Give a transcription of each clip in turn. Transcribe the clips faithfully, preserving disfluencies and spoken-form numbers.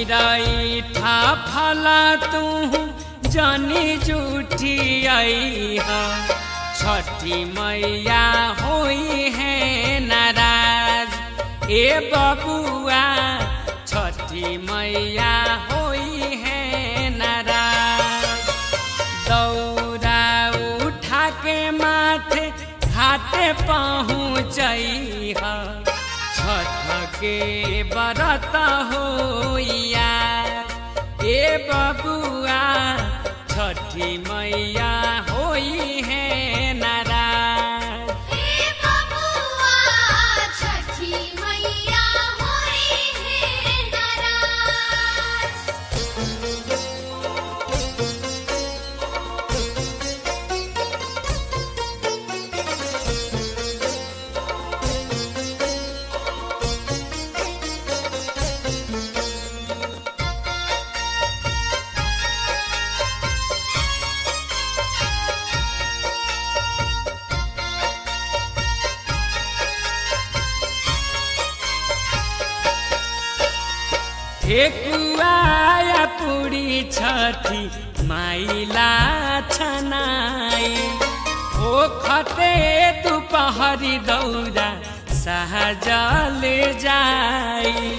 चिड़ई था फला तू जानी जूठी आई है छठी मैया होई है नाराज ए बबुआ छठी मैया होई है नाराज दौरा उठा के माथे घाटे पहुँचई है छठ के बरत होइया ए बबुआ छठी मैया होई है नाराज ए बबुआ छठी मैया होई है नाराज। ठेकुआ पूरी छठी माइला छनाई ओ खते दुपहरी दौरा सहजल जाई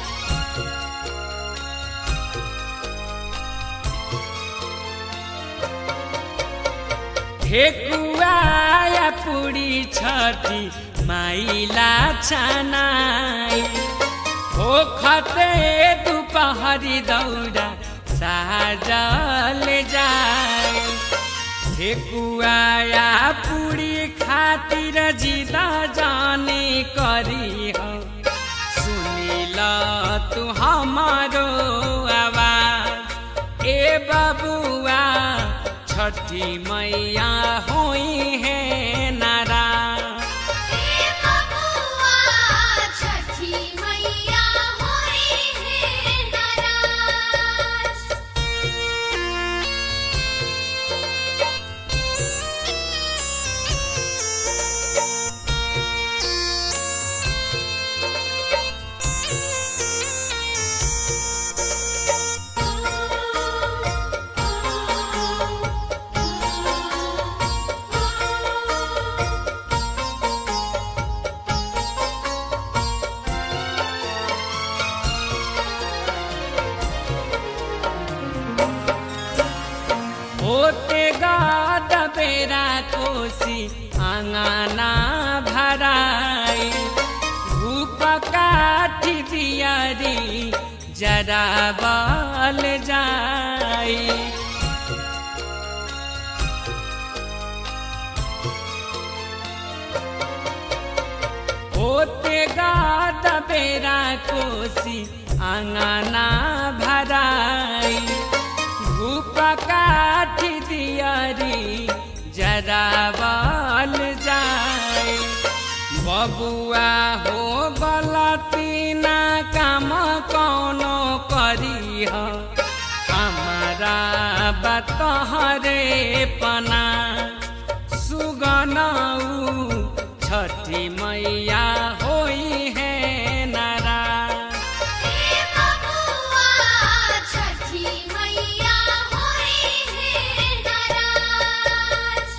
ठेकुआ पूरी छठी माइला छनाई ओ खते दुपहरी दौरा सहजल जाए ठेकुआ पूरी खातिर जिदा जाने करी हो सुनिल तू हमारो आवाज ए बबुआ छठी मैया होई है नाराज ए बबुआ छठी मैया होई है नाराज। होते गाद बेरा कोसी आंगना भराई धूप काठी दियारी जरा बल जाई होते गाद बेरा कोसी आंगना भराई धूप काठी दियारी जरा बल जाए बबुआ हो गलती ना काम कौनो करी हो हमारा बतहरे पना सुगनऊ छठी मैया होई है नाराज ए बबुआ छठी मैया होई है नाराज।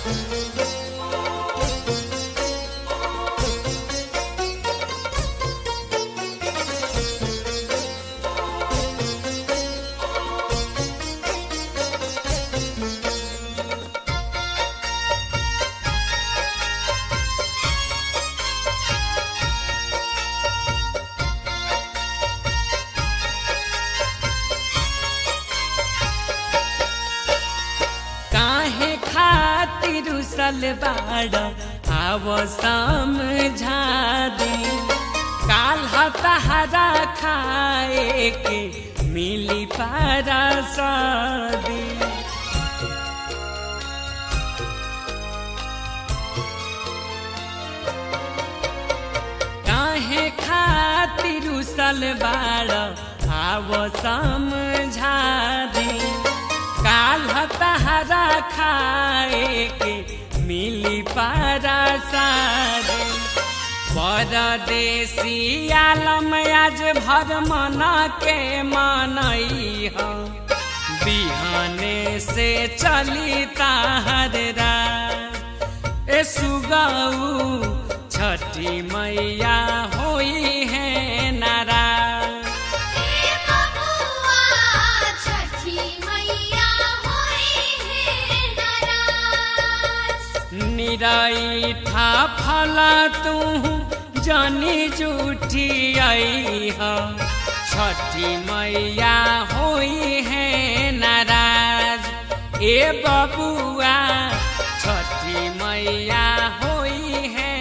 काहे खातिर रुसल बाड़ आव समझा दे काल हतहरा खाए के मिली पारा सदी काहे खातिर रुसल बाड़ आव समझा दे काल हतहरा खाए के मिली पारा सारे परदेसी आलम आज भर मन के मनई हो बिहाने से चली ताहर रात ए सुगऊ छठी मैया होई है नाराज हे बबुआ छठी मैया होई है नाराज निराई ठा फला तू जानी जूठी आई हो छठी मैया होई है नाराज ए बबुआ छठी मैया होई है